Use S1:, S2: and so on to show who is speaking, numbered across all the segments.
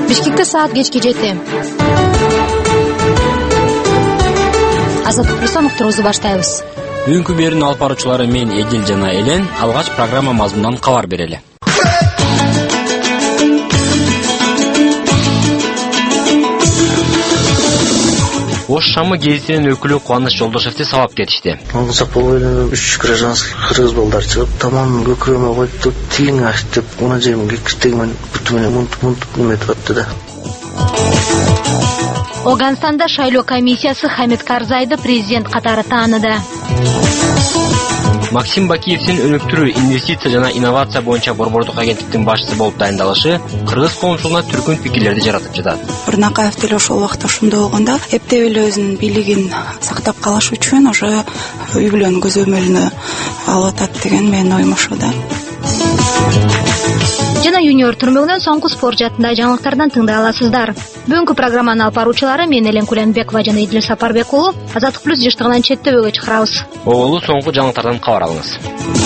S1: Бишкекте саат кечки 7. Азаттык плюстан уктуруубузду баштайбыз.
S2: Бүгүнкү берүүнүн алып баруучулары мен Эдил жана Элен. Алгач программа мазмунунан кабар берели. Ош Шамы гезитинин өкүлү Кубаныч Жолдошевди сабап кетишти.
S3: Сапол эле 3 гражданский кыргыз балдар чыгып, тамам көкүрөмө коюп, тиң ачып, уна жерим кектегимен бүтүнү мунт неметип атты да.
S1: Афганстанда шайлоо комиссиясы Хамид Карзайды президент катары тааныды.
S2: Максим Бакиевдин өнүктүрүү, инвестиция жана инновация боюнча борбордук агенттиктин башчысы болуп дайындалышы кыргыз коомчулугуна түркүн пикирлерди жаратып жатат.
S4: Бурнакаев деле ошол убакта ошондой болгондо эптеп эле өзүнүн бийлигин сактап калыш үчүн уже үй бүлөнүн көзөмөлүнө алып атат деген менин оюм ошо да.
S1: Жана юниор түрмөгүнөн соңку спорт жаатында жаңылыктардан тыңдай аласыздар. Бүгүнкү программанын алып баруучулары мен Элен Куленбекова жана Эдил Сапарбек уулу. Азаттык плюс жыштыгынан четтөбөгө чыгарабыз.
S2: Оголу соңку жаңылыктардан кабар алыңыз.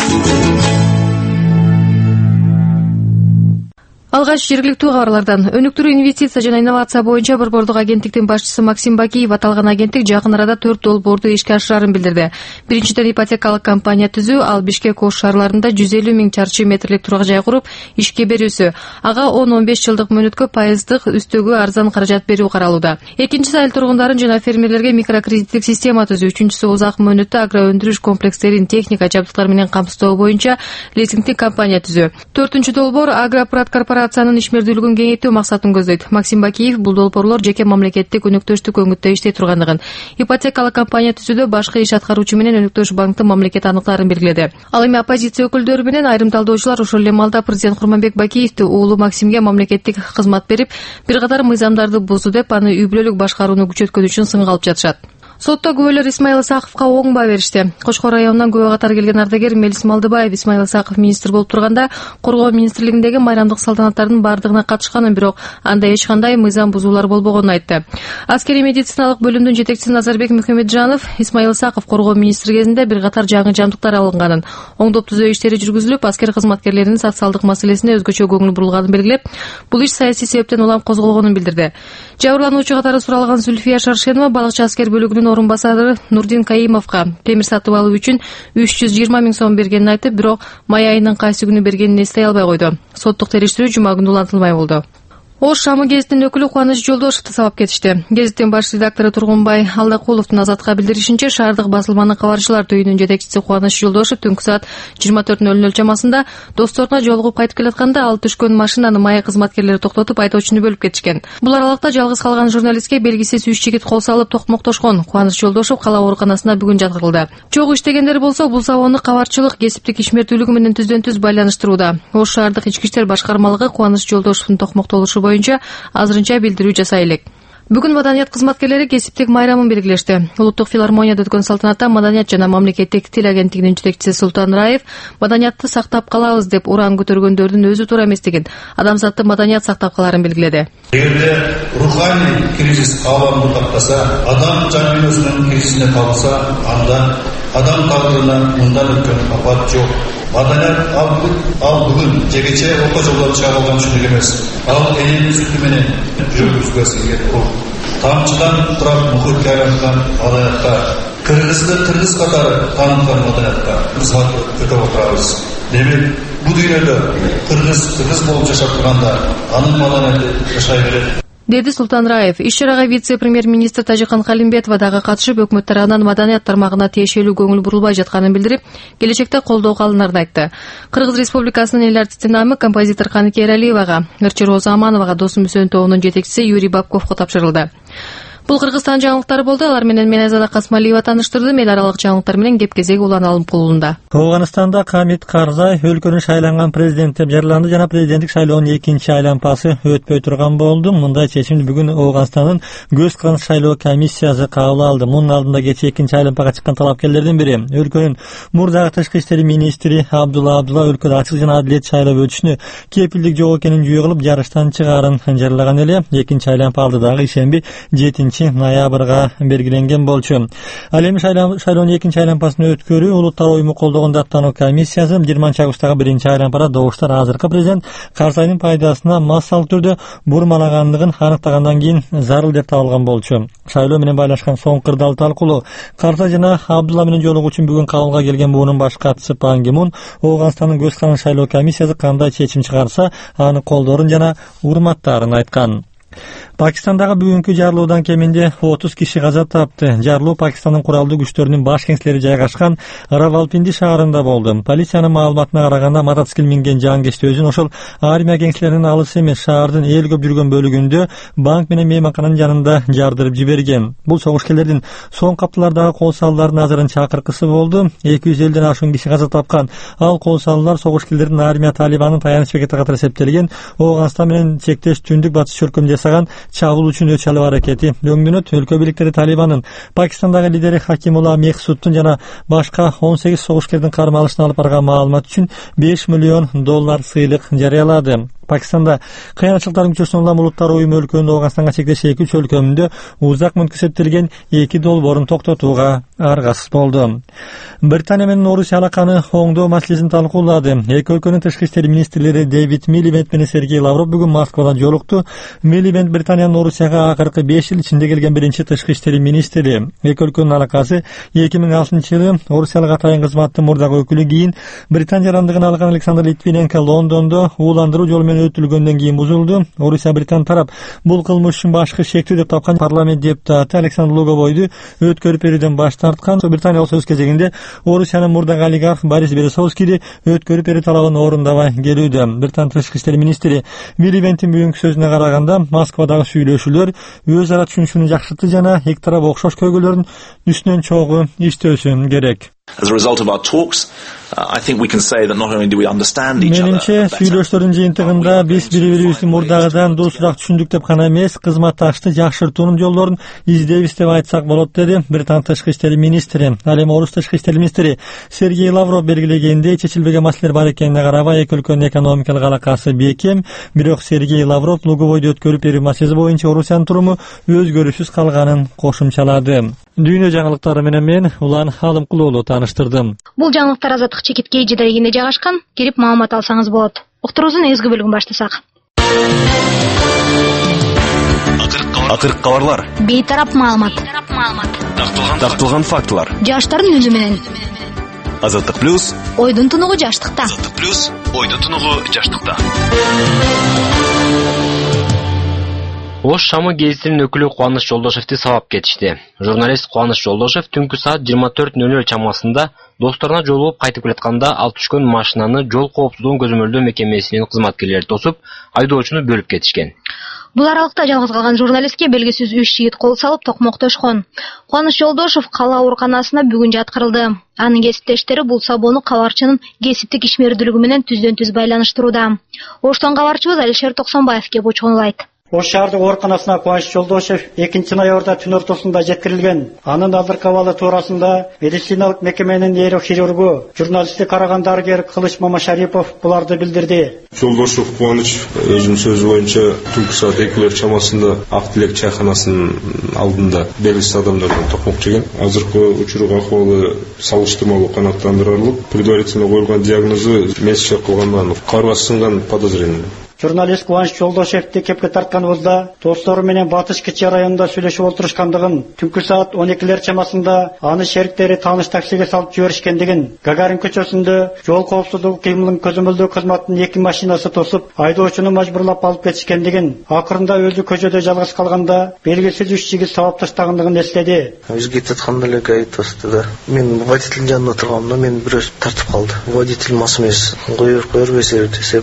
S5: Алгач жергиликтүү кабарлардан. Өнүктүрүү, инвестиция жана инновация боюнча борбордук агенттиктин башчысы Максим Бакиев аталган агенттик жакын арада 4 долбоорду ишке ашырарын билдирди. Биринчиден ипотекалык компания түзүү, ал Бишкек Ош шаарларында 150 000 чарчы метрлик турак жай куруп ишке берүүсү. Ага 10-15 жылдык мөөнөткө пайыздык үстөгү арзан каражат берүү каралууда. Экинчиси айыл тургундарын жана фермерлерге микрокредиттик система түзүү. Үчүнчүсү узак мөөнөттө агро өндүрүш комплекстерин техника жабдыктар менен камсыздоо боюнча лизингдик компания түзүү. Төртүнчү долбоор Агропрат корпорациянын ишмердүүлүгүн кеңейтүү максатын көздөйт. Максим Бакиев бул долбоорлор жеке мамлекеттик өнөктөштүк өңүттө иштей тургандыгын, ипотекалык компания түзүүдө башкы иш аткаруучу менен өнөктөш банктын мамлекет аныктаарын белгиледи. Ал эми оппозиция өкүлдөрү менен айрым талдоочулар ошол эле маалда президент Курманбек Бакиевди уулу Максимге мамлекеттик кызмат берип, бир катар мыйзамдарды бузду деп, аны үй бүлөлүк башкарууну күчөткөн үчүн сынга алып жатышат. Сотто күбөлөр Исмаил Исаковго оң баа беришти. Кошкор районунан күбө катары келген ардагер Мелис Малдыбаев Исмаил Исаков министр болуп турганда коргоо министрлигиндеги майрамдык салтанаттардын бардыгына катышканын, бирок анда эч кандай мыйзам бузуулар болбогонун айтты. Аскери медициналык бөлүмдүн жетекчиси Назарбек Мухамеджанов Исмаил Исаков коргоо министри кезинде бир катар жаңы жабдыктар алынганын, оңдоп түзөө иштери жүргүзүлүп, аскер кызматкерлеринин социалдык маселесине өзгөчө көңүл бурулганын белгилеп, бул иш саясий себептен улам козголгонун билдирди. Жабырлануучу катары суралган Зульфия Шаршенова балыкчы аскер бөлүгүнүн орун басары Нурдин Каимовго темир сатып алуу үчүн 320 000 сом бергенин айтып, бирок май айынын кайсы күнү бергенин эстей албай койду. Соттук териштирүү жума күнү улантылмай болду. Ош Шамы гезитинин өкүлү Кубаныч Жолдошевди сабап кетишти. Гезиттин баш редактору Тургунбай Алдакуловдун Азатка билдиришинче, шаардык басылманын кабарчылар түйүнүнүн жетекчиси Кубаныч Жолдошев түнкү саат 24:00 чамасында досторуна жолугуп кайтып келатканда ал түшкөн машинаны май кызматкерлери токтотуп айдоочуну бөлүп кетишкен. Бул аралыкта жалгыз калган журналистке белгисиз 3 жигит кол салып токмоктошкон. Кубаныч Жолдошев кала ооруканасына бүгүн жаткырылды. Чогуу иштегендер болсо бул сабоону кабарчылык, кесиптик ишмердүүлүгү менен түздөн-түз байланыштырууда. Ош шаардык ички иштер башкармалыгы Кубаныч Жолдошевдун токмоктолушу боюнча азырынча билдирүү жасай элек. Бүгүн маданият кызматкерлери кесиптик майрамын белгилешти. Улуттук филармонияда өткөн салтанатта маданият жана мамлекеттик тил агенттигинин жетекчиси Султан Раев маданиятты сактап калабыз деп уран көтөргөндөрдүн өзү туура эместигин, адамзатты маданият сактап каларын белгиледи.
S6: Эгерде руханий кризис кааламды таптаса, адам жан дүйнөсүнүн кризисине кабылса, анда адам тагдырына мындан өткөн апат жок. Маданият ал бүгүн жегече орто жолдон чыга алган үчүн эмес. Ал эненин сүтү менен жүргүзгө сиңген рух. Тамчыдан турак мухитке айланган маданиятка, кыргызды кыргыз катары тааныткан маданиятка биз өтөп отурабыз. Демек, бул дүйнөдө кыргыз болуп жашап турганда анын маданияты жашай берет,
S5: деди Султан Раев. Иш-чарага вице-премьер-министр Тажикан Калимбетова дагы катышып, өкмөт тарабынан маданият тармагына тиешелүү көңүл бурулбай жатканын билдирип, келечекте колдоого алынарын айтты. Кыргыз Республикасынын эл артисти намы композитор Каныке Эралиевага, ырчы Роза Амановага, Досум Мүсөн тобунун жетекчиси Юрий Бабковго тапшырылды. Бул Кыргызстан жаңылыктары болду. Алар менен мен Айзада Касмалиева таныштырдым. Эл аралык жаңылыктар менен кеп кезеги улан алым кылууда.
S7: Афганстанда Хамид Карзай өлкөнүн шайланган президент деп жарыяланды жана президенттик шайлоонун экинчи айлампасы өтпөй турган болду. Мындай чечимди бүгүн Афганстандын көз каранды шайлоо комиссиясы кабыл алды. Мунун алдында кечээ экинчи айлампага чыккан талапкерлердин бири өлкөнүн мурдагы тышкы иштер министри Абдулла өлкөдө ачык жана адилет шайлоо өтүшүнө кепилдик жок экенин жүйө кылып жарыштан чыгаарын жарыялаган эле. Экинчи айлампа алдыдагы ишемби 7 ноябрга белгиленген болчу. Ал эми шайлоонун экинчи айланпасын өткөрүү улуттар уюму колдогон даттануу комиссиясы 20 августтагы биринчи айланпада добуштар азыркы президент Карзайдын пайдасына массалык түрдө бурмалагандыгын аныктагандан кийин зарыл деп табылган болчу. Шайлоо менен байлашкан соң кырдаал талкуулоо Карзай жана Абдулла менен жолугуу үчүн бүгүн кабылга келген буунун баш катчысы Пан Ги Мун Ооганстандын көз каран шайлоо комиссиясы кандай чечим чыгарса аны колдоорун жана урматтаарын айткан. Пакистандагы бүгүнкү жарылуудан кеминде 30 киши каза тапты. Жарылуу Пакистандын куралдуу күчтөрүнүн баш кеңселери жайгашкан Равалпинди шаарында болду. Полициянын маалыматына караганда мотоцикл минген жангечти өзүн ошол армия кеңселеринин алыс эмес шаардын эл көп жүргөн бөлүгүндө банк менен мейманкананын жанында жардырып жиберген. Бул согушкерлердин соңку апталардагы кол салуулардын азырынча акыркысы болду. 250ден ашуун киши каза тапкан. Ал кол салуулар согушкерлердин армия Талибандын таяныч бекети катары эсептелген Ооганстан менен чектеш түндүк батыш чөлкөм жасаган чабуул үчүн өч алуу аракети. Дөңдөнөт өлкө бийликтери Талибандын Пакистандагы лидери Хакимулла Мехсудтун жана башка 18 согушкердин кармалышына алып барган маалымат үчүн $5 миллион сыйлык жарыялады. Пакистанда кыянчылыктардын күчөсүнөн улам улуттар уюму өлкөнүн Ооганстанга чектеш 2 өлкөмүндө узак мөөнөткө эсептелген 2 долбоорун токтотууга аргасыз болду. Британия менен Орусия алаканы оңдоо маселесин талкуулады. Эки өлкөнүн тышкы иштер министрлери Дэвид Милибенд менен Сергей Лавров бүгүн Москвада жолукту. Милибенд Британиянын Орусияга акыркы 5 жыл ичинде келген биринчи тышкы иштер министри. Эки өлкөнүн алакасы 2006-жылы Орусиялык атайын кызматтын мурдагы өкүлү кийин Британия жарандыгын алган Александр Литвиненко Лондондо ууландыруу жолу менен өтүлгөндөн кийин бузулду. Орусия Британ тарап бул кылмыш үчүн башкы шектүү деп тапкан парламент депутаты Александр Луговойду өткөрүп берүүдөн баш тарткан. Британия өз кезегинде Орусиянын мурдагы олигарх Борис Березовскийди өткөрүп берүү талабын орундабай келүүдө. Британ тышкы иштер министри Милибендтин бүгүнкү сөзүнө караганда Москвадагы сүйлөшүүлөр өз ара түшүнүшүнү жакшыртты жана эки тарап окшош көйгөйлөрдүн үстүнөн чогуу иштөөсү керек.
S8: As a result of our talks, I think we can say that not only do we understand each other.
S7: Менимче сүйлөштөрдүн жыйынтыгында биз бири-бирибизди мурдагыдан дурусураак түшүндүк деп гана эмес, кызматташты жакшыртуунун жолдорун издейбиз деп айтсак болот, деди Британ тышкы иштер министри. Ал эми Орус тышкы иштер министри Сергей Лавров белгилегендей, чечилбеген маселелер бар экенине карабай эки өлкөнүн экономикалык алакасы бекем, бирок Сергей Лавров Луговойду өткөрүп берүү маселеси боюнча Орусиянын туруму өзгөрүүсүз калганын кошумчалады. Дүйнө жаңылыктары менен мен Улан Алымкулуулу таныштырдым.
S1: Бул жаңылыктар Азаттык чекиткей жидерегинде жайгашкан. Кирип маалымат алсаңыз болот. Уктуруубуздун эзги бөлүгүн баштасак.
S9: Акыркы кабарлар.
S1: Бейтарап маалымат.
S9: Такталган фактылар.
S1: Жаштардын үнү менен.
S9: Азаттык плюс.
S1: Ойдун тунугу жаштыкта.
S9: Азаттык плюс. Ойдун тунугу жаштыкта.
S2: Ош Шамы гезитинин өкүлү Кубаныч Жолдошевди сабап кетишти. Журналист Кубаныч Жолдошев түнкү саат 24:00 чамасында досторуна жолугуп кайтып келатканда алып түшкөн машинаны жол коопсуздугун көзөмөлдөө мекемесинин кызматкерлери тосуп, айдоочуну бөлүп кетишкен.
S1: Бул аралыкта жалгыз калган журналистке белгисиз 3 жигит кол салып токмоктошкон. Кубаныч Жолдошев кала ооруканасына бүгүн жаткырылды. Анын кесиптештери бул сабоону кабарчынын кесиптик ишмердүүлүгү менен түздөн-түз байланыштырууда. Оштон кабарчыбыз Алишер Токсонбаев кеп учкунлайт.
S10: Ош шаардык ооруканасына Кубаныч Жолдошев 2-ноябрда түн ортосунда жеткирилген. Анын алдыркы абалы туурасында медициналык мекеменин нейрохирургу, журналистти караган дарыгер Кылыч Мамашарипов буларды билдирди.
S11: Жолдошев Кубаныч өзүнүн сөзү боюнча түнкү саат 2 чамасында Ак Тилек чайканасынын алдында белгисиз адамдардан токмок жеген. Азыркы учурук акыбалы салыштырмалуу канааттандырарлык. Предварительно коюлган диагнозу месяче кылган карга сынган подозрение.
S10: Журналист Кубаныч Жолдошевди кепке тартканыбызда достору менен Батыш Кичи районунда сүйлөшүп отурушкандыгын, түнкү саат 12 чамасында аны шериктери тааныш таксиге салып жиберишкендигин, Гагарин көчөсүндө жол коопсуздугу кыймылын көзөмөлдөө кызматынын 2 машинасы тосуп, айдоочуну мажбурлап алып кетишкендигин, акырында өзү көчөдө жалгыз калганда белгисиз 3 жигит сабап таштагандыгын эследи.
S3: Биз кетип атканда эле гай тосты да. Мен водителдин жанында тургамда мен бирөөсү тартып калды. Водитель мас эмес, коер десе,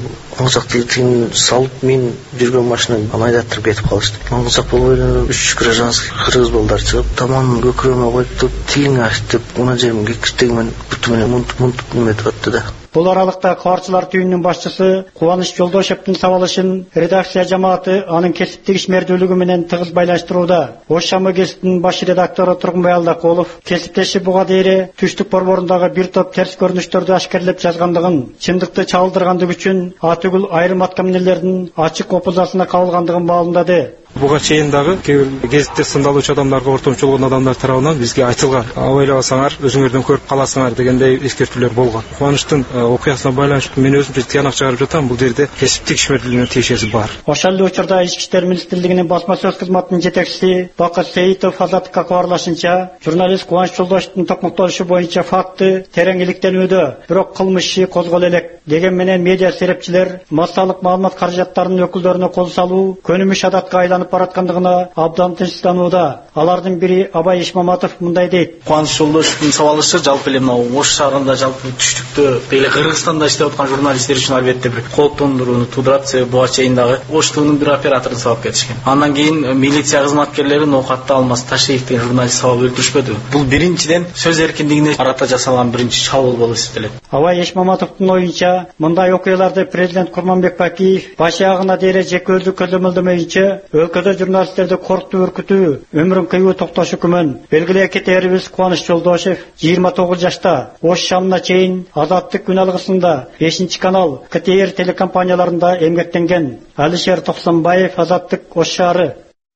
S3: оң салып мен жүргөн машинаны айдаттырып кетип калышты. Аңсак болуп эле 3 гражданский кыргыз балдар чыгып, таман көкүрөмө коюп, тиң ачтып, уна жерге киштегмен бүтү менен мунт неметип атты да.
S10: Бул аралыкта кабарчылар түйүнүнүн башчысы Кубаныч Жолдошевдин сабалышын редакция жамааты анын кесиптик ишмердүүлүгү менен тыгыз байланыштырууда. Ош Шамы гезитинин баш редактору Тургунбай Алдакулов кесиптеши буга дейре түштүк борборундагы бир топ терс көрүнүштөрдү ашкерлеп жазгандыгын, чындыкты чалдыргандыгы үчүн атүгүл айрым аткаминерлердин ачык опузасына кабылгандыгын маалымдады.
S11: Буга чейин дагы кээ бир гезитте сындалуучу адамдарга ортомчу болгон адамдар тарабынан бизге айтылган. Ойлобосаңар өзүңөрдөн көрүп каласыңар дегендей эскертүүлөр болгон. Кубанычтын окуясына байланыштуу мен өзүм тыянак чыгарып жатам. Бул жерде кесиптик ишмердүүлүгүнүн тиешеси бар.
S10: Ошол учурда Ички иштер министрлигинин басма сөз кызматынын жетекчиси Бакыт Сейитов Азаттыкка кабарлашынча, журналист Кубаныч Жолдошевдун токмоктолушу боюнча факты терең иликтенүүдө, бирок кылмыш иши козголо элек. Деген менен медиа серепчилер массалык маалымат каражаттарынын өкүлдөрүнө кол салуу көнүмүш адатка айланып бараткандыгына абдан тынчсызданууда. Алардын бири Абай Ишмаматов мындай дейт.
S12: Кубаныч Жолдошевдун сабалышы жалпы эле мына Ош шаарында жалпы түштүктө деле Кыргызстанда иштеп аткан журналисттер үчүн албетте бир кооптондурууну туудурат. Себеби буга чейин дагы Оштунун бир операторун сабап кетишкен. Андан кийин милиция кызматкерлери Ноокатта Алмаз Ташиев деген журналист сабап өлтүрүшпөдү. Бул биринчиден сөз эркиндигине карата жасалган биринчи чабуул болуп эсептелет.
S10: Абай Ишмаматовдун оюнча, мындай окуяларды президент Курманбек Бакиев баш аягына деле жекөлдү көзөмөлдөмөйүнчө өлкөдө журналисттерди коркутуу, үркүтүү, өмүрүн кыюу токтошу күмөн. Белгилей кетерибиз, Кубаныч Жолдошев 29 жашта Ош шамына чейин Азаттык күн алгысында 5-канал КТР телекомпанияларында эмгектенген. Алишер Токсонбаев, Азаттык, Ош шаары.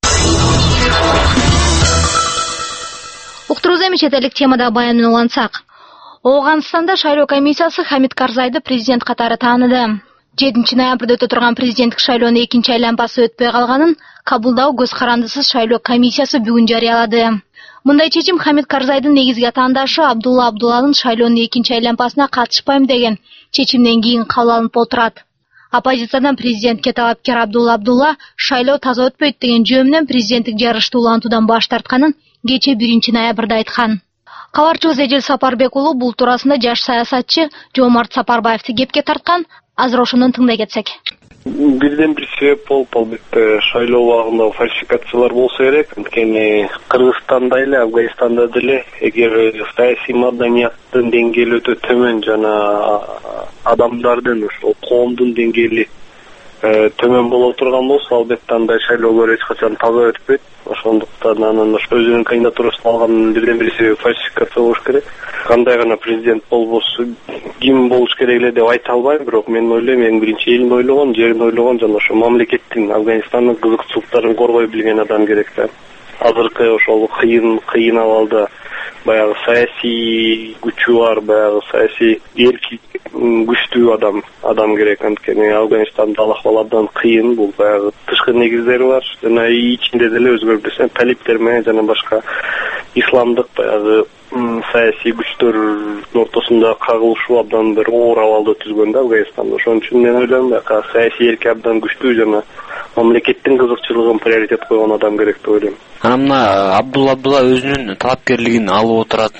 S1: Уктурууз эми чет элдик темада баянын улантсак. Ооганстанда шайлоо комиссиясы Хамид Карзайды президент катары тааныды. 7 ноябрда өтө турган президенттик шайлоонун экинчи айланпасы өтпөй калганын кабылдоо көз карандысыз шайлоо комиссиясы бүгүн жарыялады. Мындай чечим Хамид Карзайдын негизги атаандашы Абдулла Абдулланын шайлоонун экинчи айланпасына катышпайм деген чечимден кийин кабыл алынып отурат. Оппозициядан президентке талапкер Абдулла Абдулла шайлоо таза өтпөйт деген жөө менен президенттик жарышты улантуудан баш тартканын кече 1 ноябрда айткан. Кабарчыбыз Эжел Сапарбек уулу бул туурасында жаш саясатчы Жомарт Сапарбаевди кепке тарткан. Азыр ошондон тыңдай кетсек.
S13: Бирден бир себеп болуп албетте шайлоо убагында фальсификациялар болсо керек. Анткени Кыргызстанда эле, Афганистанда деле эгер саясий маданияттын деңгээли өтө төмөн жана адамдардын ошол коомдун деңгээли төмөн боло турган болсо, албетте андай шайлоолор эч качан таза өтпөйт. Ошондуктан анын өзүнүн кандидатурасын алганын бирден бир себеби фальсификация болуш керек. Кандай гана президент болбосо, ким болуш керек эле деп айта албайм, бирок мен ойлойм, эң биринчи элин ойлогон, жерин ойлогон жана ошо мамлекеттин, Афганистандын кызыкчылыктарын коргой билген адам керек да. Азыркы ошол кыйын абалда баягы саясий күчү бар, баягы саясий эрки күчтүү адам керек. Анткени Афганистанда алакбаладан кыйын, бул баягы тышкы негиздери бар жана ичинде деле өзгөрбөсө талиптер менен жана башка исламдык баягы саясий күчтөрдүн ортосунда кагылышуу абдан бир оор абалды түзгөн да Афганистанда. Ошон үчүн мен ойлойм, баягы саясий эрки абдан күчтүү жана мамлекеттин кызыкчылыгын приоритет койгон адам керек деп ойлойм.
S2: Анан мына Абдулла өзүнүн талапкерлигин алып отурат.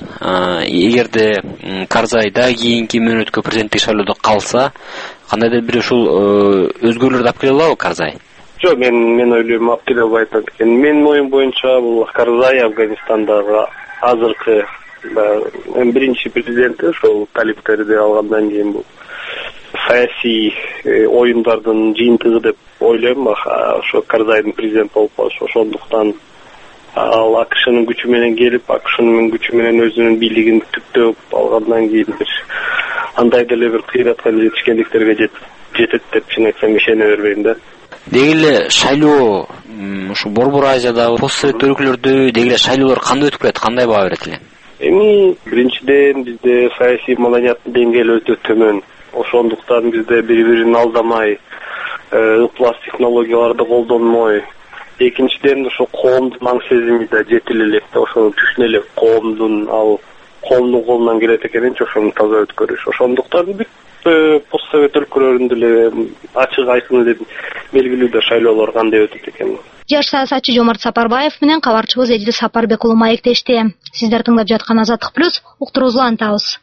S2: Эгерде Карзайда кийинки мөөнөткө президенттик шайлоодо калса, кандайдыр бир ушул өзгөрүүлөрдү алып келе алабы Карзай?
S13: Жок, мен ойлойм, алып келе албайт. Анткени менин оюм боюнча бул Карзай Афганистандагы азыркы биринчи президенти ошол талиптерди алгандан кийин бул саясий оюндардын жыйынтыгы деп ойлойм. Ошо Карзайдын президент болуп калышы, ошондуктан ал АКШнын күчү менен келип, АКШнын күчү менен өзүнүн бийлигин түптөп алгандан кийин бир андай деле бир кыйратка жетишкендиктерге жетет деп чын айтсам ишене бербейм да.
S2: Деги эле шайлоо ушу Борбор Азиядагы постсовет өлкөлөрдө деги эле шайлоолор кандай өтүп келет, кандай баа берет эле?
S13: Эми биринчиден бизде саясий маданияттын деңгээли өтө төмөн. Ошондуктан бизде бири-бирин алдамай, ыплас технологияларды колдонмой. Экинчиден ошо коомдун аң сезими да жетиле элек да, ошону түшүнө элек коомдун колунан келет экенин, ошону таза өткөрүш. Ошондуктан постсовет өлкөлөрүндө эле ачык айкын деп белгилүү да шайлоолор кандай өтөт экен.
S1: Жаш саясатчы Жомарт Сапарбаев менен кабарчыбыз Эжел Сапарбек уулу маектешти. Сиздер тыңдап жаткан Азаттык плюс уктуруубузду улантабыз.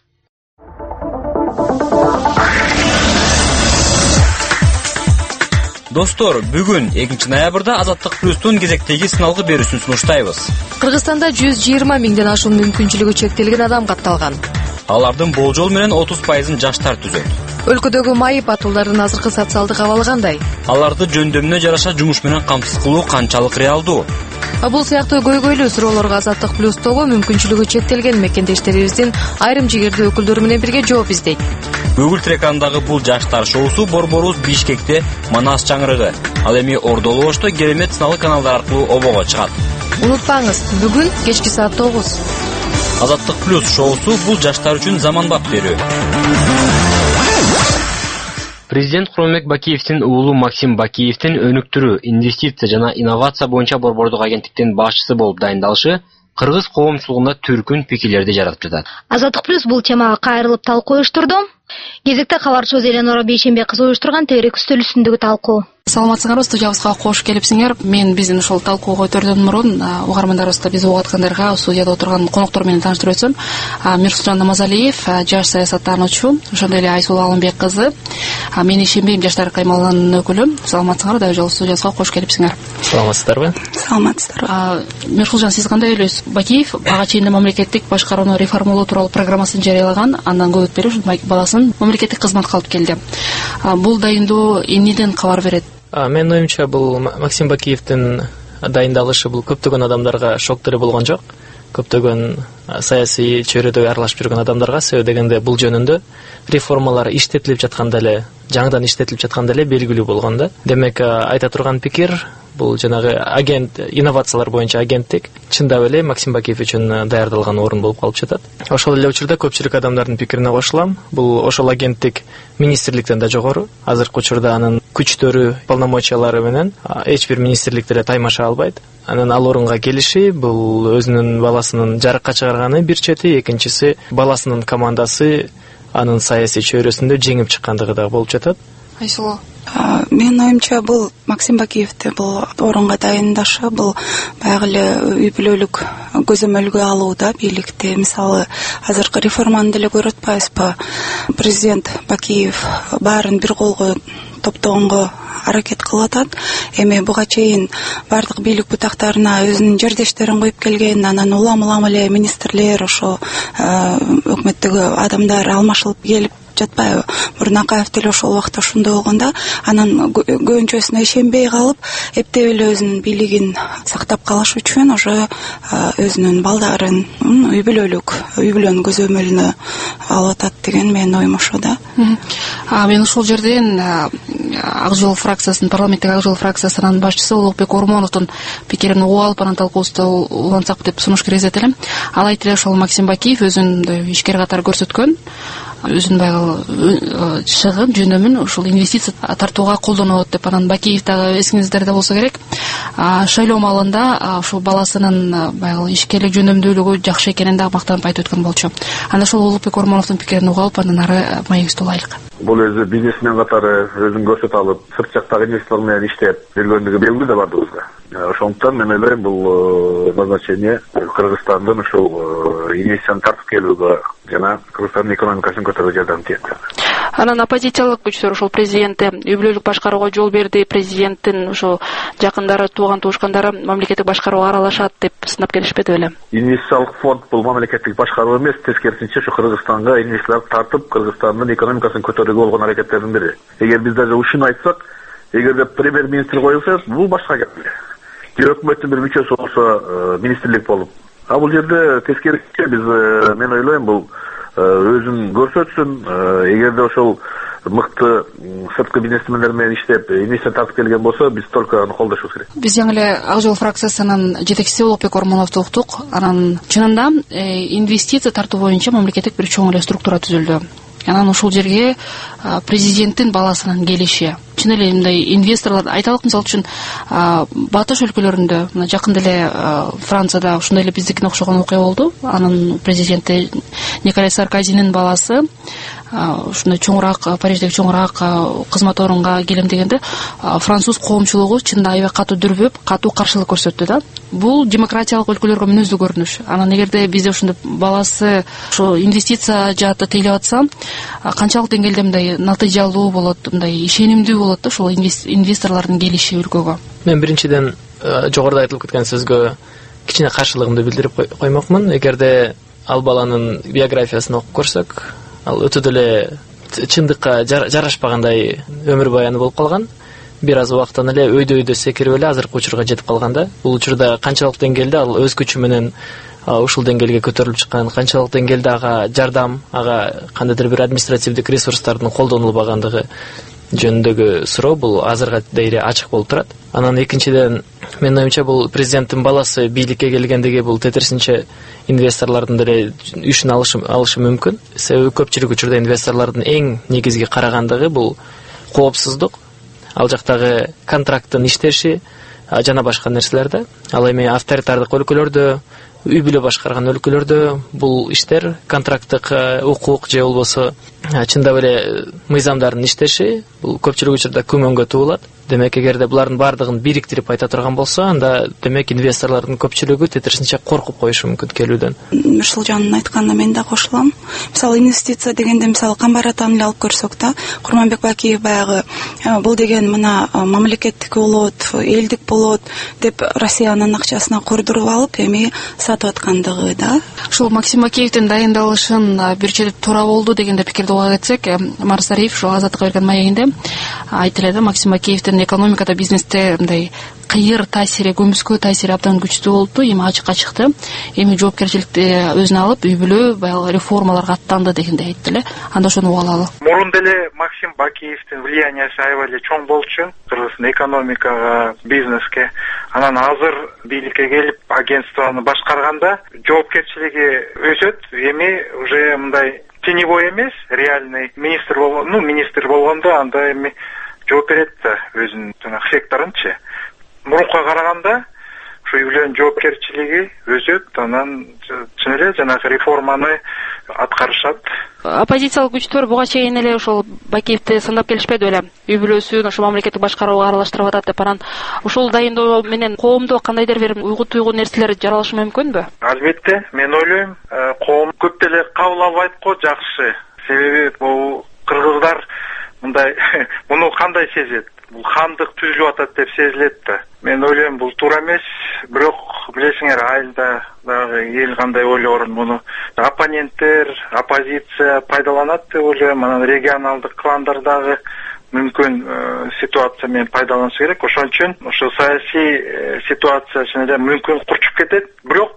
S14: Достор, бүгүн 2 ноябрда Азаттык плюстун кезектеги сыналгы берүүсүн сунуштайбыз.
S5: Кыргызстанда 120 миңден ашуун мүмкүнчүлүгү чектелген адам катталган.
S14: Алардын болжол менен 30% жаштар түзөт.
S5: Өлкөдөгү майып атуулардын азыркы социалдык абалы кандай?
S14: Аларды жөндөмүнө жараша жумуш менен камсыз кылуу канчалык реалдуу?
S5: Бул сыяктуу көйгөйлүү суроолорго Азаттык плюстогу мүмкүнчүлүгү чектелген мекендештерибиздин айрым жигердүү өкүлдөрү менен бирге жооп издейт.
S14: Көгүлтүр экранындагы бул жаштар шоусу борборубуз Бишкекте Манас чаңырыгы, ал эми Ордолу Ошто Керемет сыналуу каналдар аркылуу обого чыгат.
S5: Унутпаңыз, бүгүн кечки саат 9.
S14: Азаттык плюс шоусу бул жаштар үчүн заманбап берүү.
S2: Президент Курманбек Бакиевдин уулу Максим Бакиевдин өнүктүрүү, инвестиция жана инновация боюнча борбордук агенттиктин башчысы болуп дайындалышы кыргыз коомчулугунда түркүн пикирлерди жаратып жатат.
S1: Азаттык плюс бул темага кайрылып талкуу уюштурду. Кезекте кабарчыбыз Эленора Бейшембек уюштурган теория үстөл үстүндөгү талкуу.
S4: Саламатсыңарбы, студиябызга кош келипсиңер. Мен биздин ушул талкууга өтөрдөн мурун угармандарыбызды биз угуп аткандарга студияда отурган коноктор менен тааныштырып өтсөм. Мирсулжан Намазалиев, жаш саясаттануучу, ошондой эле Айсул Алымбек кызы. Мен Ишембейм жаштар каймалынын өкүлү. Саламатсыңар, дагы жолу студиябызга кош келипсиңер.
S2: Саламатсыздарбы?
S4: Саламатсыздар. Мирсулжан, сиз кандай ойлойсуз? Бакиев ага чейин мамлекеттик башкарууну реформалоо тууралуу программасын жарыялаган, андан көп өтпөй ушул баласын мамлекеттик кызматка алып келди. Бул дайындоо эмнеден кабар берет?
S15: Менин оюмча бул Максим Бакиевдин дайындалышы бул көптөгөн адамдарга шок деле болгон жок. Көптөгөн саясий чөйрөдө аралашып жүргөн адамдарга, себеби дегенде бул жөнүндө реформалар иштетилип жатканда эле, жаңыдан иштетилип жатканда эле белгилүү болгон да. Демек, айта турган пикир бул жанагы агент, инновациялар боюнча агенттик чындап эле Максим Бакиев үчүн даярдалган орун болуп калып жатат. Ошол эле учурда көпчүлүк адамдардын пикирине кошулам. Бул ошол агенттик министрликтен да жогору. Азыркы учурда анын күчтөрү, полномочиялары менен эч бир министрлик деле таймаша албайт. Анын ал орунга келиши бул өзүнүн баласынын жарыкка чыгарганы бир чети, экинчиси баласынын командасы анын саясий чөйрөсүндө жеңип чыккандыгы да болуп жатат.
S4: Айсулу, менин оюмча бул Максим Бакиевди бул орунга дайындашы бул баягы эле үй бүлөлүк көзөмөлгө алууда бийликти. Мисалы, азыркы реформаны деле көрүп атпайбызбы? Президент Бакиев баарын бир колго топтогонго аракет кылып атат. Эми буга чейин бардык бийлик бутактарына өзүнүн жердештерин коюп келген, анан улам эле министрлер, ошо өкмөттөгү адамдар алмашылып келип жатпайбы? Мурнакаев деле ошол убакта ошондой болгондо, анан көбүнчөсүнө ишенбей калып, эптеп эле өзүнүн бийлигин сактап калыш үчүн уже өзүнүн балдарын үй бүлөнүн көзөмөлүнө алып атат деген менин оюм ошо да. Мен ушул жерден Ак жол фракциясынын, парламенттик Ак жол фракциясынын башчысы Улукбек Ормоновдун пикирин угуп алып, анан талкуубузду улантсак деп сунуш киргизет элем. Ал айтты эле ошол Максим Бакиев өзүн ишкер катары көрсөткөн, өзүн баягы чыгым жөнөмүн ушул инвестиция тартууга колдонот деп. Анан Бакиев дагы эсиңиздерде болсо керек, шайлоо маалында ушул баласынын баягы ишкерлик жөнөмдүүлүгү жакшы экенин дагы мактанып айтып өткөн болчу. Анда ошол Улукбек Ормоновдун пикирин угуп алып, андан ары маегибизди улайлык.
S16: Бул өзү бизнесмен катары өзүн көрсөтө алып, сырт жактагы инвесторлор менен иштеп жүргөндүгү белгилүү да бардыгыбызга. Ошондуктан мен ойлойм, бул назначение Кыргызстандын ушул инвестицияны тартып келүүгө жана Кыргызстандын экономикасын көтөрүүгө жардам тиет.
S4: Анан оппозициялык күчтөр ушул президентти үй бүлөлүк башкарууга жол берди, президенттин ушул жакындары, тууган туушкандары мамлекеттик башкарууга аралашат деп сынап келишпеди беле?
S16: Инвестициялык фонд бул мамлекеттик башкаруу эмес, тескерисинче ушу Кыргызстанга инвестицияларды тартып, Кыргызстандын экономикасын көтөрүүгө болгон аракеттердин бири. Эгер биз даже ушуну айтсак, эгерде премьер-министр коюлса, бул башка кеп. Өкмөттүн бир мүчөсү болсо министрлик болуп. Бул жерде тескерисинче биз, мен ойлойм, бул өзүн көрсөтсүн. Эгерде ошол мыкты сырткы бизнесмендер менен иштеп, инвестиция тартып келген болсо, биз только аны колдошубуз керек.
S4: Биз жаңы эле Ак жол фракциясынын жетекчиси Улукбек Ормоновду уктук. Анан чынында инвестиция тартуу боюнча мамлекеттик бир чоң эле структура түзүлдү. Анан ушул жерге президенттин баласынын келиши, чын эле мындай инвесторлор айталык, мисалы үчүн батыш өлкөлөрүндө, мына жакында эле Францияда ушундай эле биздикине окшогон окуя болду. Анын президенти Николай Саркозинин баласы ушундай чоңураак, Париждеги чоңураак кызмат орунга келем дегенде, француз коомчулугу чында аябай катуу дүрбөп, катуу каршылык көрсөттү да. Бул демократиялык өлкөлөргө мүнөздүү көрүнүш. Анан эгерде бизде ушундай баласы ошо инвестиция жаатта тейлеп атса, канчалык деңгээлде мындай натыйжалуу болот, мындай ишенимдүү болот да ошол инвесторлордун келиши өлкөгө?
S15: Мен биринчиден жогоруда айтылып кеткен сөзгө кичине каршылыгымды билдирип коймокмун. Эгерде ал баланын биографиясын окуп көрсөк, ал өтө деле чындыкка жарашпагандай өмүр баяны болуп калган. Бир аз убактан эле өйдө секирип эле азыркы учурга жетип калган да. Бул учурда канчалык деңгээлде ал өз күчү менен ушул деңгээлге көтөрүлүп чыккан, канчалык деңгээлде ага жардам, ага кандайдыр бир административдик ресурстардын колдонулбагандыгы жөнүндөгү суроо бул азырга дейре ачык болуп турат. Анан экинчиден, менин оюмча бул президенттин баласы бийликке келгендиги бул тетирисинче инвесторлордун деле ишин алышы мүмкүн. Себеби көпчүлүк учурда инвесторлордун эң негизги карагандыгы бул коопсуздук, ал жактагы контракттын иштеши жана башка нерселерде. Ал эми авторитардык өлкөлөрдө, үй бүлө башкарган өлкөлөрдө бул иштер, контракттык укук же болбосо чындап эле мыйзамдардын иштеши бул көпчүлүк учурда күмөнгө туулат. Демек, эгерде булардын баардыгын бириктирип айта турган болсо, анда демек инвесторлордун көпчүлүгү тетирисинче коркуп коюшу мүмкүн келүүдөн.
S4: Мирсулжандын айтканына мен да кошулам. Мисалы инвестиция дегенде, мисалы Камбар атаны эле алып көрсөк да, Курманбек Бакиев баягы бул деген мына мамлекеттик болот, элдик болот деп Россиянын акчасына кордуруп алып, эми сатып аткандыгы да.
S17: Ушул Максим Бакиевдин дайындалышын бир жерде туура болду дегенде пикирди уга кетсек, Марс Ариев ушул Азаттыкка берген маегинде айтып эле да, Максим Бакиевдин экономикада, бизнесте мындай кыйыр таасири, көмүскө таасири абдан күчтүү болду, эми ачыкка чыкты. Эми жоопкерчиликти өзүнө алып, үй бүлө баягы реформаларга аттанды дегенде айтты эле. Анда ошону угуп алалы.
S18: Мурун деле Максим Бакиевдин влияниясы аябай эле чоң болчу Кыргыздын экономикага, бизнеске. Анан азыр бийликке келип агентствону башкарганда жоопкерчилиги өсөт. Эми уже мындай теневой эмес, реальный министр болгондо анда эми жооп берет да өзүнүн жанагы секторунчу. Мурунка караганда ушу үй бүлөнүн жоопкерчилиги өсөт, анан чын эле жанагы реформаны аткарышат.
S17: Оппозициялык күчтөр буга чейин эле ошол Бакиевди сындап келишпеди беле? Үй бүлөсүн ошо мамлекеттик башкарууга аралаштырып атат деп, анан ушул дайындоо менен коомдо кандайдыр бир уйгу-туйгу нерселер жаралышы мүмкүнбү?
S18: Албетте, мен ойлойм, коом көп деле кабыл албайт го, жакшы. Себеби бул кыргыздар мындай муну кандай сезет? Бул хандык түзүлүп атат деп сезилет да. Мен ойлойм, бул туура эмес, бирок билесиңер, айылда дагы эл кандай ойлорун муну оппоненттер, оппозиция пайдаланат деп ойлойм. Анан регионалдык кландар дагы мүмкүн ситуация менен пайдаланышы керек. Ошон үчүн ошо саясий ситуация чын эле мүмкүн курчуп кетет. Бирок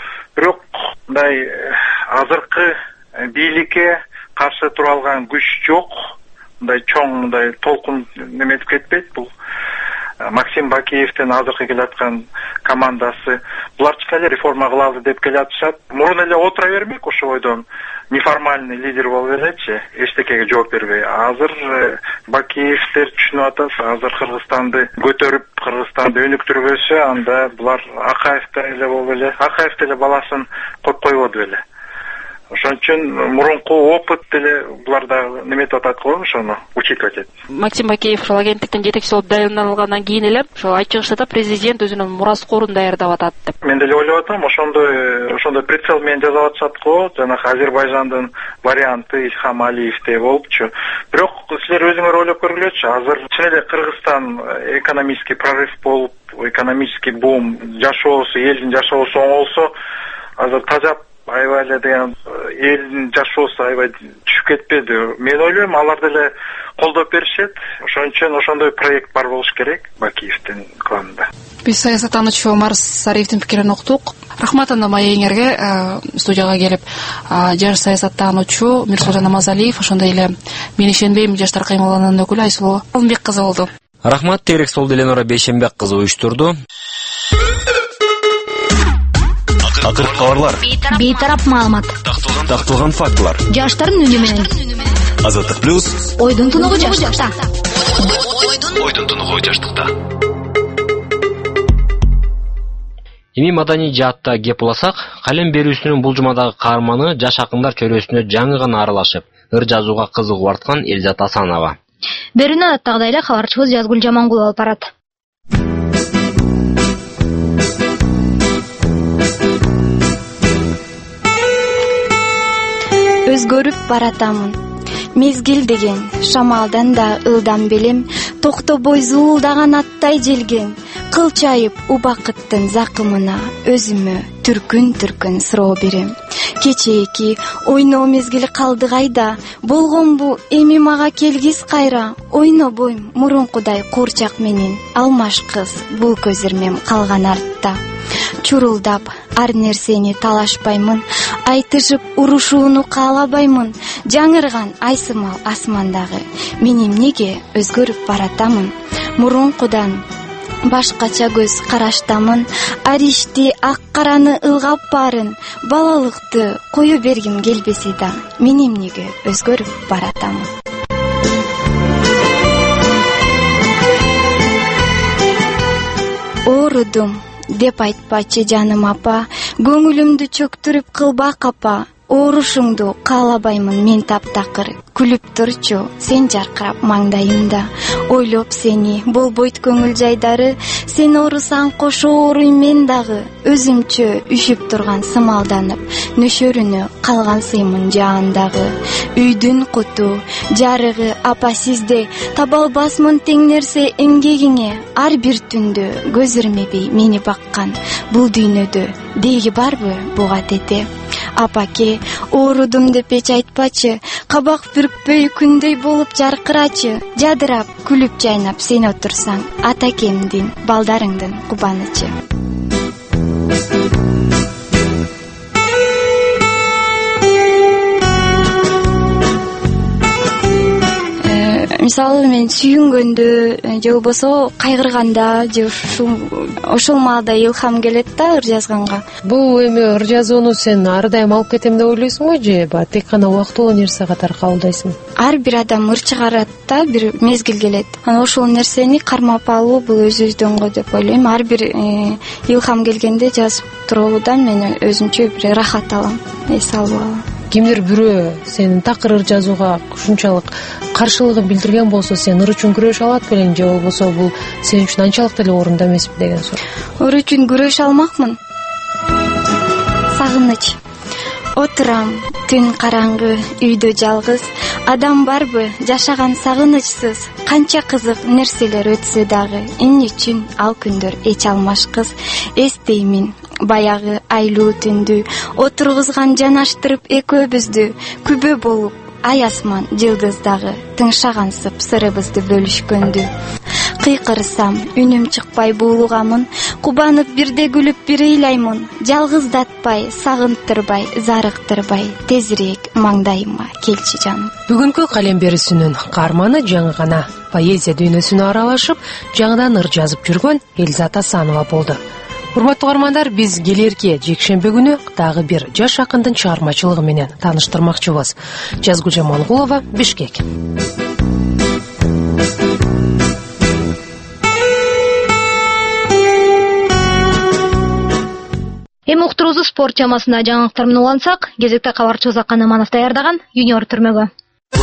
S18: мындай азыркы бийликке каршы тура алган күч жок. Мындай чоң, мындай толкун неметип кетпейт. Бул Максим Бакиевдин азыркы келаткан командасы буларчы эле реформа кылалы деп келатышат. Мурун эле отура бермек, ошо бойдон неформальный лидер болуп элечи, эчтекеге жооп бербей. Азыр Бакиевдер түшүнүп атат, азыр Кыргызстанды көтөрүп, Кыргызстанды өнүктүрбөсө, анда булар Акаевдер эле болуп эле, Акаев деле баласын коюп койбоду эле. Ошон үчүн мурунку опыт деле буларда неметип атат го, ошону учитывать этет.
S17: Максим Бакиев ошол агенттиктин жетекчиси болуп дайындалгандан кийин эле ошо айтып чыгышты да, президент өзүнүн мураскорун даярдап атат деп.
S18: Мен деле ойлоп атам, ошондой прицел менен жазып атышат го, жанагы Азербайжандын варианты Ильхам Алиевдей болупчу. Бирок силер өзүңөр ойлоп көргүлөчү, азыр чын эле Кыргызстан экономический прорыв болуп, экономический бум, жашоосу, элдин жашоосу оңолсо, азыр тажап аябай эле деген элдин жашоосу аябай түшүп кетпеди. Мен ойлойм, алар деле колдоп беришет. Ошон үчүн ошондой проект бар болуш керек Бакиевдин кланында.
S17: Биз саясаттануучу Марс Ариевдин пикирин уктук. Рахмат анда маегиңерге студияга келип, жаш саясаттануучу Мирсулжан Намазалиев, ошондой эле Мен ишенбейм жаштар кыймылынын өкүлү Айсулуу Алмбек кызы болду.
S2: Рахмат. Тегерек сол Эленора Бейшенбек кызы уюштурду.
S9: Акыркы кабарлар.
S1: Бейтарап маалымат.
S9: Такталган фактылар.
S1: Жаштардын үнү менен.
S9: Азаттык плюс.
S1: Ойдун тунугу жаштыкта.
S9: Ойдун тунугу жаштыкта.
S2: Эми маданий жаатта кеп уласак, калем берүүсүнүн бул жумадагы каарманы жаш акындар чөйрөсүнө жаңы гана аралашып, ыр жазууга кызыгып арткан Элзат Асанова.
S1: Берүүнү аттагдай эле кабарчыбыз Жазгүл Жамангул алып барат.
S19: Өзгөрүп баратамын. Мезгил деген шамалдан да ылдам белем, токтобой зуулдаган аттай желген, кылчайып убакыттын закымына өзүмө түркүн суроо берем. Кечээки ойноо мезгили калды кайда, болгонбу эми мага келгиз кайра, ойнобойм мурункудай куурчак менен, алмаш кыз бул көзүрмем калган артта. Чурулдап ар нерсени талашпаймын, айтышып урушууну каалабаймын. Жаңырган айсымал асмандагы мен эмнеге өзгөрүп баратамын? Мурункудан башкача көз караштамын, ар ишти ак караны ылгап барын, балалыкты кое бергим келбесе да, мен эмнеге өзгөрүп баратамын? Оорудум деп айтпачы жаным апа, көңүлүмдү чөктүрүп кылба капа. Оорушуңду каалабаймын мен таптакыр, күлүп турчу сен жаркырап маңдайымда. Ойлоп сени болбойт көңүл жайдары, сен оорусаң кошо ооруйм мен дагы. Өзүмчө үшүп турган сымалданып, нөшөрүнө калган сыймын жаандагы. Үйдүн куту, жарыгы апа сизде, таба албасмын тең нерсе эмгегиңе. Ар бир түндө көз ирмебей мени баккан бул дүйнөдө деги барбы буга тете? Апаке, оорудум деп эч айтпачы, кабак бүркпөй күндөй болуп жаркырачы. Жадырап, күлүп жайнап сен отурсаң, атакемдин, балдарыңдын кубанычы. Мисалы мен сүйүнгөндө же болбосо кайгырганда же ошол маалда илхам келет да ыр жазганга.
S20: Бул эми ыр жазууну сен ар дайым алып кетем деп ойлойсуңбу же тек гана убактылуу нерсе катары кабылдайсың?
S19: Ар бир адам ыр чыгарат да, бир мезгил келет. Анан ошол нерсени кармап алуу бул өзүбүздөн го деп ойлойм. Ар бир илхам келгенде жазып туруудан мен өзүмчө бир рахат алам, эс алып алам.
S20: Кимдир бирөө сенин такыр ыр жазууга ушунчалык каршылыгын билдирген болсо, сен ыр үчүн күрөшө алат белең же болбосо бул сен үчүн анчалык деле орунду эмеспи деген суроо.
S19: Ыр үчүн күрөшө алмакмын. Сагыныч. Отурам түн караңгы үйдө жалгыз, адам барбы жашаган сагынычсыз? Канча кызык нерселер өтсө дагы, эмне үчүн ал күндөр эч алмашкыз? Эстеймин баягы айлуу түндү, отургузган жанаштырып экөөбүздү, күбө болуп ай асман жылдыздагы, тыңшагансып сырыбызды бөлүшкөндү. Кыйкырсам үнүм чыкпай буулугамын, кубанып бирде күлүп бир ыйлаймын. Жалгыздатпай, сагынтырбай, зарыктырбай, тезирээк маңдайыма келчи жаным.
S20: Бүгүнкү калем берүүсүнүн каарманы жаңы гана поэзия дүйнөсүнө аралашып, жаңыдан ыр жазып жүргөн Элзат Асанова болду. Урматтуу угармандар, биз келерки жекшемби күнү дагы бир жаш акындын чыгармачылыгы менен тааныштырмакчыбыз. Жазгул Жамангулова, Бишкек.
S1: Эми уктуруубуз спорт чамасына жаңылыктар менен улантсак, кезекте кабарчыбыз Акан Аманов даярдаган юниор түрмөгү.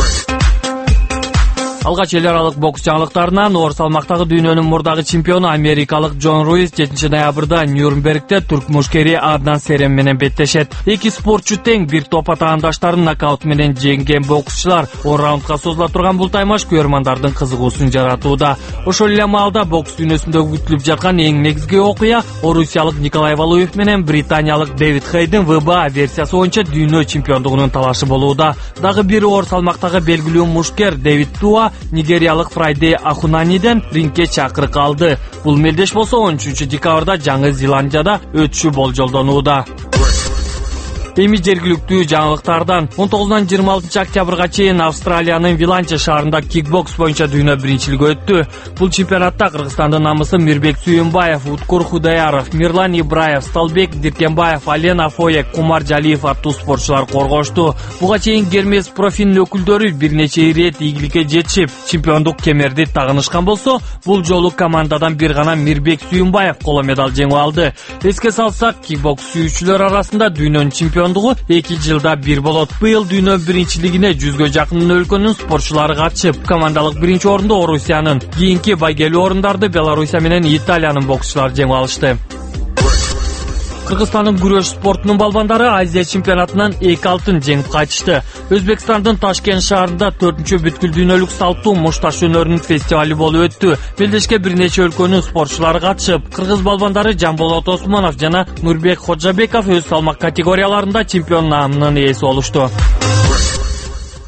S21: Алгач эл аралык бокс жаңылыктарынан оор салмактагы дүйнөнүн мурдагы чемпиону америкалык Джон Руис 7 ноябрда Нюрнбергде түрк мушкери Аднан Серем менен беттешет. Эки спортчу тең бир топ атаандаштарын нокаут менен жеңген боксчулар 10 раундга созула турган бул таймаш көрөрмандардын кызыгуусун жаратууда. Ошол эле маалда бокс дүйнөсүндө күтүлүп жаткан эң негизги окуя орусиялык Николай Валуев менен британиялык Дэвид Хейдин ВБА версиясы боюнча дүйнө чемпиондугунун талашы болууда. Дагы бир оор салмактагы белгилүү мушкер Дэвид Туа нигериялык Фрайдей Ахунаниден рингге чакырык алды. Бул мелдеш болсо 13 декабрда Жаңы Зеландияда өтүшү болжолдонууда. Эми жергиликтүү жаңылыктардан 19-26 октябрга чейин Австралиянын Виланче шаарында кикбокс боюнча дүйнө биринчилиги өттү. Бул чемпионатта Кыргызстандын намысын Мирбек Сүйүнбаев, Уткур Худаяров, Мирлан Ибраев, Сталбек Диркенбаев, Ален Афоек, Кумар Жалиев аттуу спортчулар коргошту. Буга чейин Гермес профинин өкүлдөрү бир нече ирет ийгиликке жетишип, чемпиондук кемерди тагынышкан болсо, бул жолу командадан бир гана Мирбек Сүйүнбаев коло медаль жеңип алды. Эске салсак, кикбокс сүйүүчүлөр арасында дүйнөнүн чемпиондугу 2 жылда бир болот. Быйыл дүйнө биринчилигине 100гө жакын өлкөнүн спортчулары катышып, командалык биринчи орунду Орусиянын, кийинки байгелүү орундарды Белоруссия менен Италиянын боксчулары жеңип алышты. Кыргызстандын күрөш спортунун балбандары Азия чемпионатынан 2 алтын жеңип кайтышты. Өзбекстандын Ташкент шаарында 4-чү бүткүл дүйнөлүк салттуу мушташ өнөрүнүн фестивали болуп өттү. Белдешке бир нече өлкөнүн спортчулары катышып, кыргыз балбандары Жамболот Осмонов жана Нурбек Ходжабеков өз салмак категорияларында чемпион наамынын ээси болушту.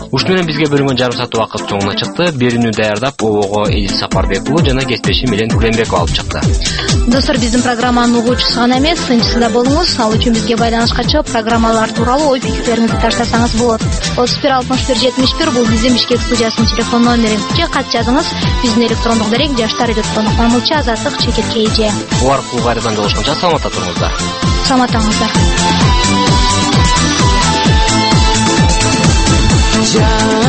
S2: Ушуну менен бизге бөлүнгөн жарым саат убакыт соңуна чыкты. Берүүнү даярдап обого Эдил Сапарбекулу жана кесиптешим Элен Кулембекова алып чыкты.
S1: Достор, биздин программанын угуучусу гана эмес, сынчысы да болуңуз. Ал үчүн бизге байланышка чыгып, программалар тууралуу ой пикирлериңизди таштасаңыз болот. 316171 бул биздин Бишкек студиясынын телефон номери. Же кат жазыңыз. Биздин электрондук дарек @жаштар.мамылча@чекет.kj.
S2: Уаркуу кайрадан жолугушканча саламатта туруңуздар.
S1: Саламаттаңыздар.